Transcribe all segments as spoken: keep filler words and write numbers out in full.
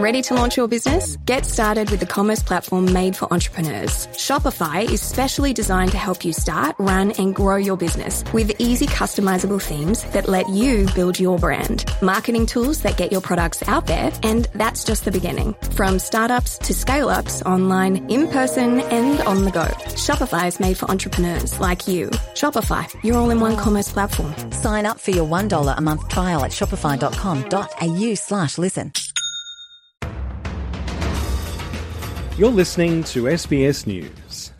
Ready to launch your business? Get started with the commerce platform made for entrepreneurs. Shopify is specially designed to help you start, run, and grow your business with easy customizable themes that let you build your brand, marketing tools that get your products out there, and that's just the beginning. From startups to scale-ups, online, in person, and on the go. Shopify is made for entrepreneurs like you. Shopify, your all-in-one commerce platform. Sign up for your one dollar a month trial at shopify.com.au slash listen. You're listening to S B S News.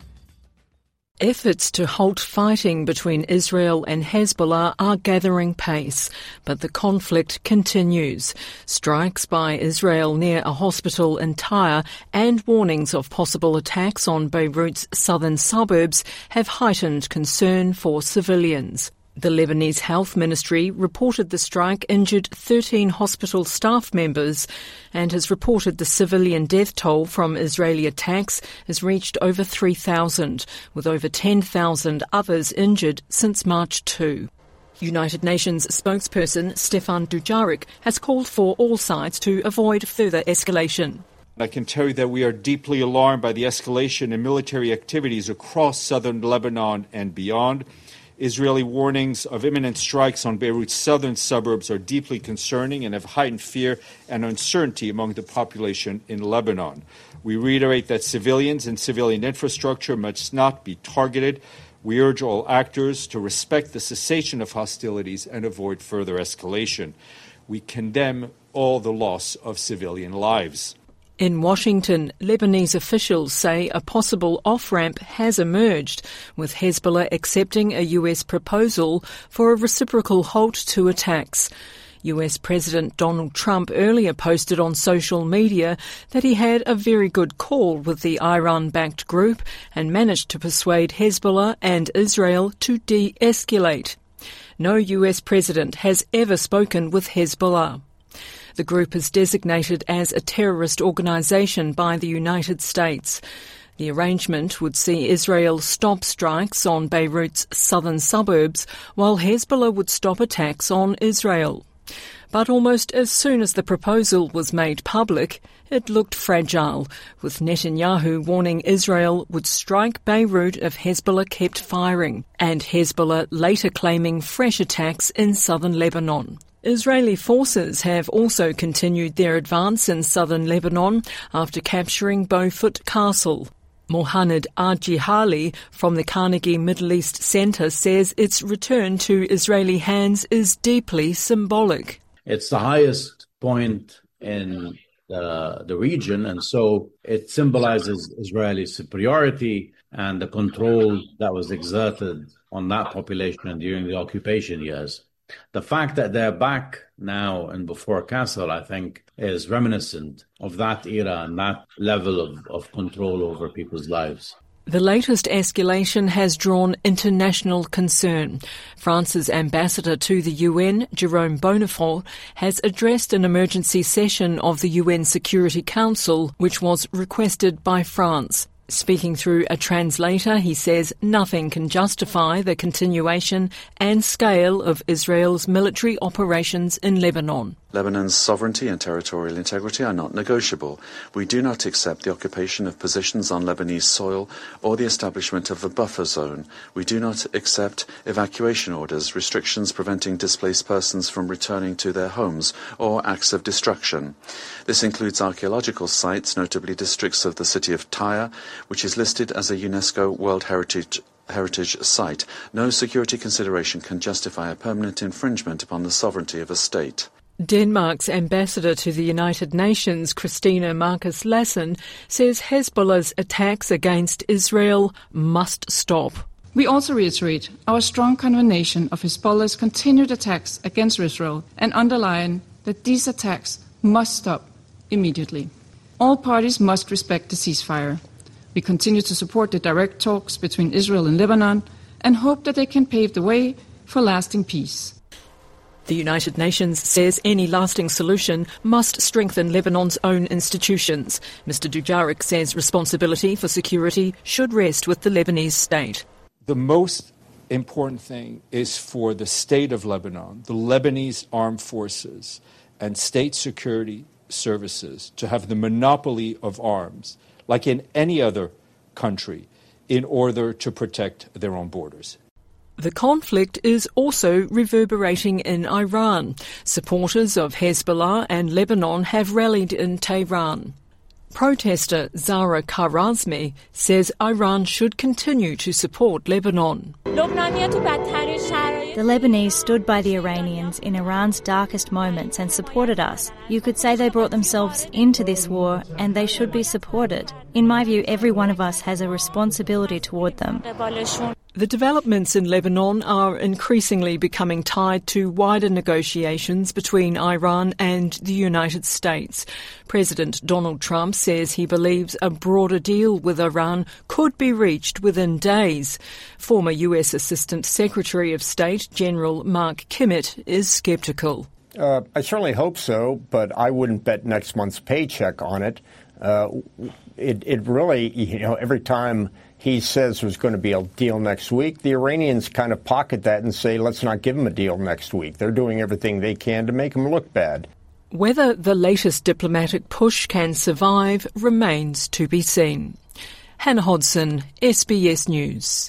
Efforts to halt fighting between Israel and Hezbollah are gathering pace, but the conflict continues. Strikes by Israel near a hospital in Tyre and warnings of possible attacks on Beirut's southern suburbs have heightened concern for civilians. The Lebanese Health Ministry reported the strike injured thirteen hospital staff members and has reported the civilian death toll from Israeli attacks has reached over three thousand, with over ten thousand others injured since March second. United Nations spokesperson Stefan Dujarric has called for all sides to avoid further escalation. I can tell you that we are deeply alarmed by the escalation in military activities across southern Lebanon and beyond. Israeli warnings of imminent strikes on Beirut's southern suburbs are deeply concerning and have heightened fear and uncertainty among the population in Lebanon. We reiterate that civilians and civilian infrastructure must not be targeted. We urge all actors to respect the cessation of hostilities and avoid further escalation. We condemn all the loss of civilian lives. In Washington, Lebanese officials say a possible off-ramp has emerged, with Hezbollah accepting a U S proposal for a reciprocal halt to attacks. U S President Donald Trump earlier posted on social media that he had a very good call with the Iran-backed group and managed to persuade Hezbollah and Israel to de-escalate. No U S president has ever spoken with Hezbollah. The group is designated as a terrorist organisation by the United States. The arrangement would see Israel stop strikes on Beirut's southern suburbs, while Hezbollah would stop attacks on Israel. But almost as soon as the proposal was made public, it looked fragile, with Netanyahu warning Israel would strike Beirut if Hezbollah kept firing, and Hezbollah later claiming fresh attacks in southern Lebanon. Israeli forces have also continued their advance in southern Lebanon after capturing Beaufort Castle. Mohanad Arjihali from the Carnegie Middle East Center says its return to Israeli hands is deeply symbolic. It's the highest point in the, the region, and so it symbolizes Israeli superiority and the control that was exerted on that population during the occupation years. The fact that they're back now in Beaufort Castle, I think, is reminiscent of that era and that level of, of control over people's lives. The latest escalation has drawn international concern. France's ambassador to the U N, Jérôme Bonnafont, has addressed an emergency session of the U N Security Council, which was requested by France. Speaking through a translator, he says nothing can justify the continuation and scale of Israel's military operations in Lebanon. Lebanon's sovereignty and territorial integrity are not negotiable. We do not accept the occupation of positions on Lebanese soil or the establishment of a buffer zone. We do not accept evacuation orders, restrictions preventing displaced persons from returning to their homes, or acts of destruction. This includes archaeological sites, notably districts of the city of Tyre, which is listed as a UNESCO World Heritage heritage site. No security consideration can justify a permanent infringement upon the sovereignty of a state. Denmark's ambassador to the United Nations, Christina Marcus Lassen, says Hezbollah's attacks against Israel must stop. We also reiterate our strong condemnation of Hezbollah's continued attacks against Israel and underline that these attacks must stop immediately. All parties must respect the ceasefire. We continue to support the direct talks between Israel and Lebanon and hope that they can pave the way for lasting peace. The United Nations says any lasting solution must strengthen Lebanon's own institutions. Mister Dujarric says responsibility for security should rest with the Lebanese state. The most important thing is for the state of Lebanon, the Lebanese armed forces, and state security services to have the monopoly of arms, like in any other country, in order to protect their own borders. The conflict is also reverberating in Iran. Supporters of Hezbollah and Lebanon have rallied in Tehran. Protester Zahra Kharazmi says Iran should continue to support Lebanon. The Lebanese stood by the Iranians in Iran's darkest moments and supported us. You could say they brought themselves into this war and they should be supported. In my view, every one of us has a responsibility toward them. The developments in Lebanon are increasingly becoming tied to wider negotiations between Iran and the United States. President Donald Trump says he believes a broader deal with Iran could be reached within days. Former U S Assistant Secretary of State General Mark Kimmett is sceptical. Uh, I certainly hope so, but I wouldn't bet next month's paycheck on it. Uh, it, it really, you know, every time he says there's going to be a deal next week, the Iranians kind of pocket that and say, let's not give him a deal next week. They're doing everything they can to make him look bad. Whether the latest diplomatic push can survive remains to be seen. Hannah Hodson, S B S News.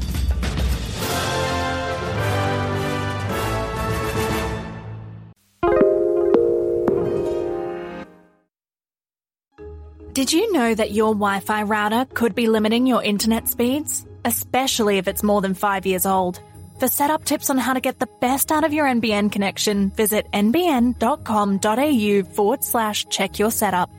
Did you know that your Wi-Fi router could be limiting your internet speeds? Especially if it's more than five years old. For setup tips on how to get the best out of your N B N connection, visit nbn.com.au forward slash check your setup.